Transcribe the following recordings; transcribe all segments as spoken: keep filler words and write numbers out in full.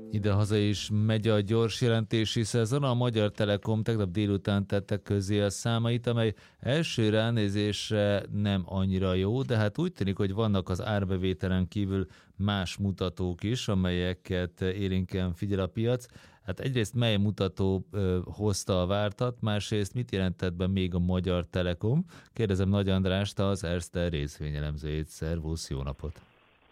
Idehaza is megy a gyors jelentési szezon. A Magyar Telekom tegnap délután tette közzé a számait, amely első ránézésre nem annyira jó, de hát úgy tűnik, hogy vannak az árbevételen kívül más mutatók is, amelyeket élénken figyel a piac. Hát egyrészt mely mutató ö, hozta a vártat, másrészt mit jelentett be még a Magyar Telekom? Kérdezem Nagy Andrást, az Erste részvényelemzőjét. Szervusz, jó napot!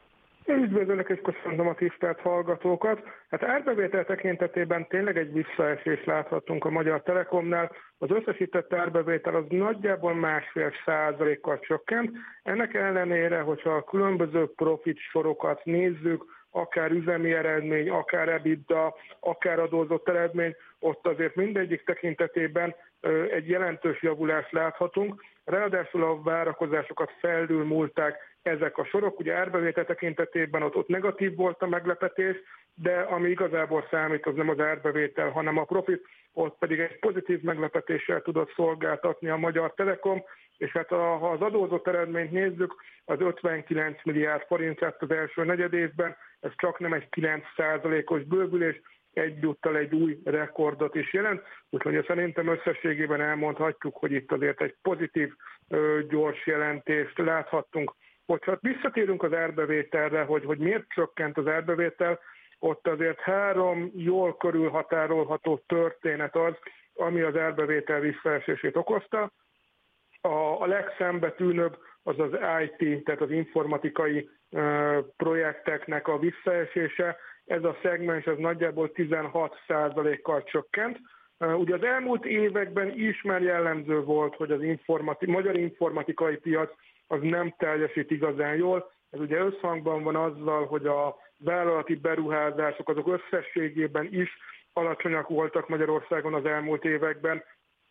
Üdvözlök és köszöntöm a tisztelt hallgatókat. Hát árbevétel tekintetében tényleg egy visszaesést láthattunk a Magyar Telekomnál. Az összesített árbevétel az nagyjából másfél százalékkal csökkent. Ennek ellenére, hogyha a különböző profit sorokat nézzük, akár üzemi eredmény, akár EBITDA, akár adózott eredmény, ott azért mindegyik tekintetében egy jelentős javulást láthatunk. Ráadásul a várakozásokat felülmúlták ezek a sorok. Ugye árbevétel tekintetében ott, ott negatív volt a meglepetés, de ami igazából számít, az nem az árbevétel, hanem a profit, ott pedig egy pozitív meglepetéssel tudott szolgáltatni a Magyar Telekom, és hát a, ha az adózott eredményt nézzük, az ötvenkilenc milliárd forint lett az első negyedévben, ez csak nem egy kilenc százalékos bővülés, egyúttal egy új rekordot is jelent, úgyhogy szerintem összességében elmondhatjuk, hogy itt azért egy pozitív, gyors jelentést láthattunk. Hogyha visszatérünk az árbevételre, hogy, hogy miért csökkent az árbevétel, ott azért három jól körülhatárolható történet az, ami az árbevétel visszaesését okozta. A, a legszembetűnőbb az az i té, tehát az informatikai uh, projekteknek a visszaesése. Ez a szegmens az nagyjából tizenhat százalékkal csökkent. Uh, ugye az elmúlt években is már jellemző volt, hogy az informati- magyar informatikai piac az nem teljesít igazán jól. Ez ugye összhangban van azzal, hogy a vállalati beruházások azok összességében is alacsonyak voltak Magyarországon az elmúlt években,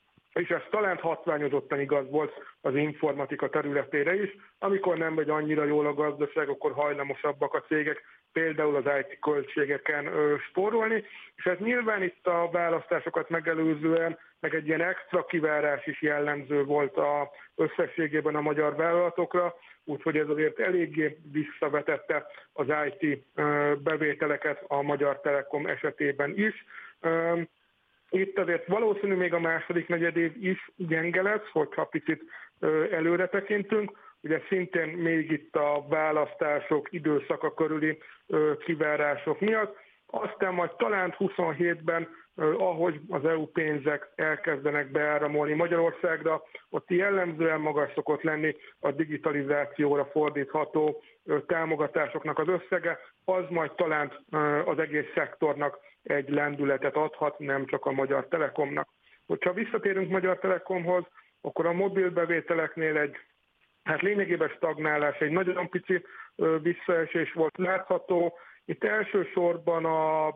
és ez talán hatványozottan igaz volt az informatika területére is. Amikor nem megy annyira jól a gazdaság, akkor hajlamosabbak a cégek például az i té költségeken ö, spórolni, és ez nyilván itt a választásokat megelőzően, meg egy ilyen extra kivárás is jellemző volt a összességében a magyar vállalatokra, úgyhogy ez azért eléggé visszavetette az i té ö, bevételeket a Magyar Telekom esetében is. Ö, Itt azért valószínű még a második negyedév is gyenge lesz, hogyha picit előre tekintünk. Ugye szintén még itt a választások időszaka körüli kivárások miatt. Aztán majd talán huszonhétben, ahogy az é u pénzek elkezdenek beáramolni Magyarországra, ott jellemzően magas szokott lenni a digitalizációra fordítható támogatásoknak az összege, az majd talán az egész szektornak egy lendületet adhat, nem csak a Magyar Telekomnak. Hogyha visszatérünk Magyar Telekomhoz, akkor a mobil bevételeknél egy hát lényegében stagnálás, egy nagyon pici visszaesés volt látható. Itt elsősorban a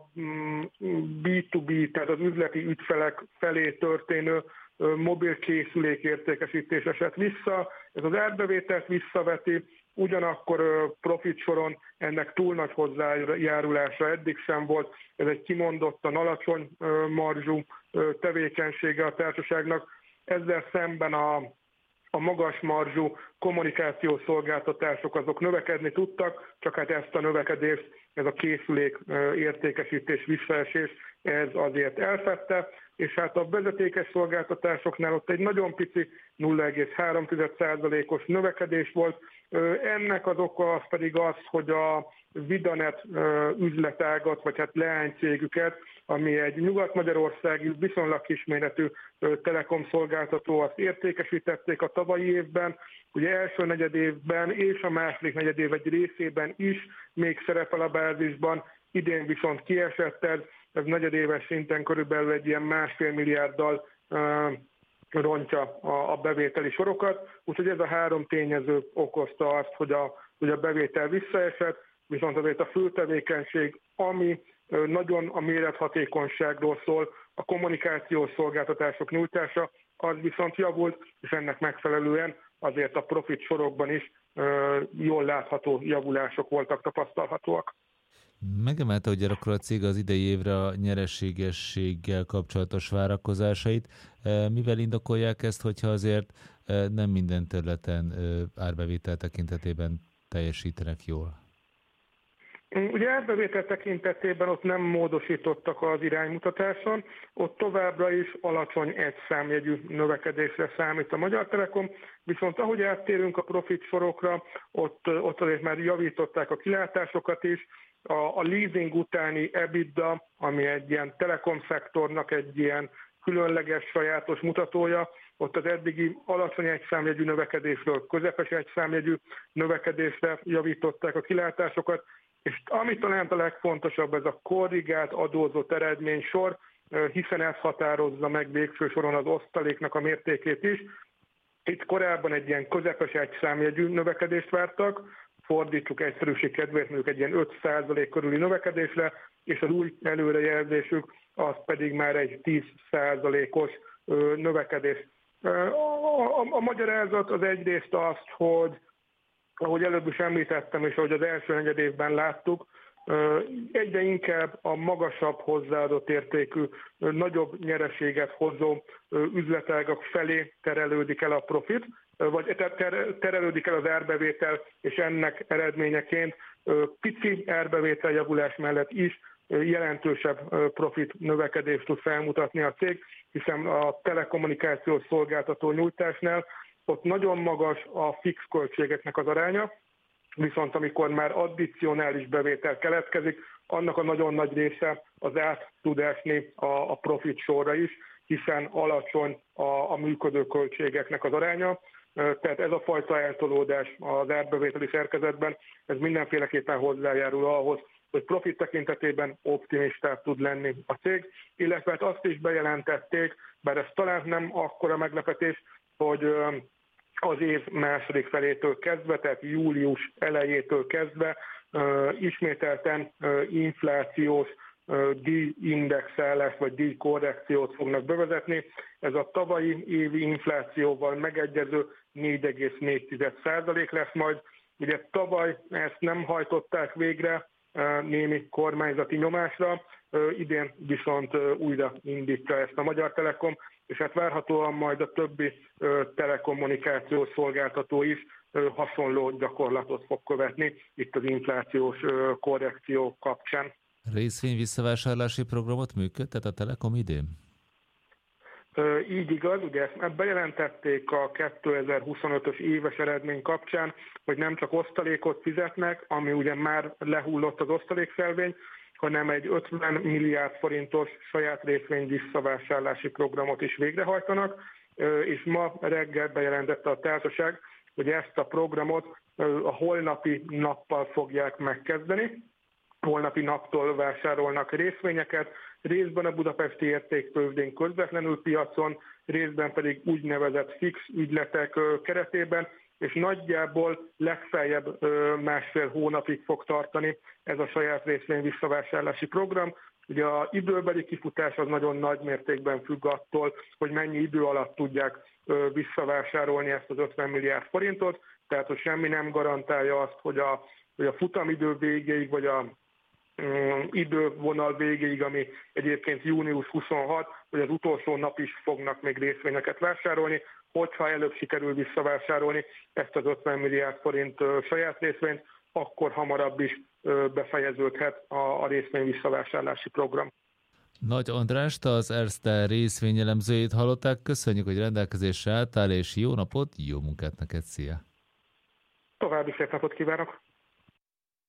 bé kettő bé, tehát az üzleti ügyfelek felé történő mobil készülék értékesítés esett vissza. Ez az árbevételt visszaveti, ugyanakkor profit soron ennek túl nagy hozzájárulása eddig sem volt. Ez egy kimondottan alacsony marzsú tevékenysége a társaságnak. Ezzel szemben a A magas marzsú kommunikációs szolgáltatások azok növekedni tudtak, csak hát ezt a növekedést, ez a készülék értékesítés visszaesés, ez azért elfedte, és hát a vezetékes szolgáltatásoknál ott egy nagyon pici nulla egész három százalékos növekedés volt. Ennek az oka az pedig az, hogy a Vidanet üzletágat, vagy hát leánycégüket, ami egy nyugat-magyarországi viszonylag kisméretű telekom szolgáltató, azt értékesítették a tavalyi évben, ugye első negyedévben és a második negyedév egy részében is még szerepel a bázisban, idén viszont kiesett ez, ez negyedéves szinten körülbelül egy ilyen másfél milliárddal rontja a bevételi sorokat, úgyhogy ez a három tényező okozta azt, hogy a, hogy a bevétel visszaesett, viszont azért a fő tevékenység, ami nagyon a mérethatékonyságról szól, a kommunikációs szolgáltatások nyújtása, az viszont javult, és ennek megfelelően azért a profit sorokban is jól látható javulások voltak tapasztalhatóak. Megemelte ugye akkor a cég az idei évre a nyereségességgel kapcsolatos várakozásait. Mivel indokolják ezt, hogyha azért nem minden területen árbevétel tekintetében teljesítenek jól? Ugye árbevétel tekintetében ott nem módosítottak az iránymutatáson, ott továbbra is alacsony egyszámjegyű növekedésre számít a Magyar Telekom, viszont ahogy áttérünk a profit sorokra, ott, ott azért már javították a kilátásokat is, a, a leasing utáni EBITDA, ami egy ilyen telekom szektornak egy ilyen különleges, sajátos mutatója, ott az eddigi alacsony egyszámjegyű növekedésről közepes egyszámjegyű növekedésre javították a kilátásokat, és ami talán a legfontosabb, ez a korrigált adózott eredménysor, hiszen ez határozza meg végső soron az osztaléknak a mértékét is. Itt korábban egy ilyen közepes egyszámjegyű növekedést vártak, fordítsuk egyszerűség kedvéért mondjuk egy ilyen öt százalék körüli növekedésre, és az új előrejelzésük az pedig már egy tíz százalékos növekedés. A, a, a magyarázat az egyrészt azt, hogy ahogy előbb is említettem, és ahogy az első negyed évben láttuk, egyre inkább a magasabb hozzáadott értékű, nagyobb nyereséget hozó üzletágak felé terelődik el a profit, vagy terelődik el az árbevétel, és ennek eredményeként pici árbevételjavulás mellett is jelentősebb profit növekedést tud felmutatni a cég, hiszen a telekommunikációs szolgáltató nyújtásnál ott nagyon magas a fix költségeknek az aránya, viszont amikor már addicionális bevétel keletkezik, annak a nagyon nagy része az át tud esni a, a profit sorra is, hiszen alacsony a, a működő költségeknek az aránya. Tehát ez a fajta eltolódás az árbevételi szerkezetben, ez mindenféleképpen hozzájárul ahhoz, hogy profit tekintetében optimistább tud lenni a cég, illetve hát azt is bejelentették, bár ez talán nem akkora meglepetés, hogy az év második felétől kezdve, tehát július elejétől kezdve ismételten inflációs díjindexelést vagy díjkorrekciót fognak bevezetni. Ez a tavalyi évi inflációval megegyező négy egész négy százalék lesz majd. Ugye tavaly ezt nem hajtották végre némi kormányzati nyomásra, idén viszont újra indítja ezt a Magyar Telekom, és hát várhatóan majd a többi telekommunikációs szolgáltató is hasonló gyakorlatot fog követni itt az inflációs korrekció kapcsán. Részvény visszavásárlási programot működtet a Telekom idén? Így igaz, ugye ezt bejelentették a kétezer-huszonötös éves eredmény kapcsán, hogy nem csak osztalékot fizetnek, ami ugye már lehullott az osztalékszelvény, hanem egy ötven milliárd forintos saját részvény visszavásárlási programot is végrehajtanak, és ma reggel bejelentette a társaság, hogy ezt a programot a holnapi nappal fogják megkezdeni. Holnapi naptól vásárolnak részvényeket, részben a budapesti értéktőzsdén közvetlenül piacon, részben pedig úgynevezett fix ügyletek keretében, és nagyjából legfeljebb másfél hónapig fog tartani ez a saját részvény visszavásárlási program. Ugye az időbeli kifutás az nagyon nagy mértékben függ attól, hogy mennyi idő alatt tudják visszavásárolni ezt az ötven milliárd forintot, tehát hogy semmi nem garantálja azt, hogy a, hogy a futamidő végéig, vagy a idővonal végéig, ami egyébként június huszonhat, hogy az utolsó nap is fognak még részvényeket vásárolni, hogyha előbb sikerül visszavásárolni ezt az ötven milliárd forint saját részvényt, akkor hamarabb is befejeződhet a, a részvény visszavásárlási program. Nagy Andrást, az Erste részvényelemzőjét hallották. Köszönjük, hogy rendelkezésre álltál, és jó napot, jó munkát neked, szia! További szép napot kívánok!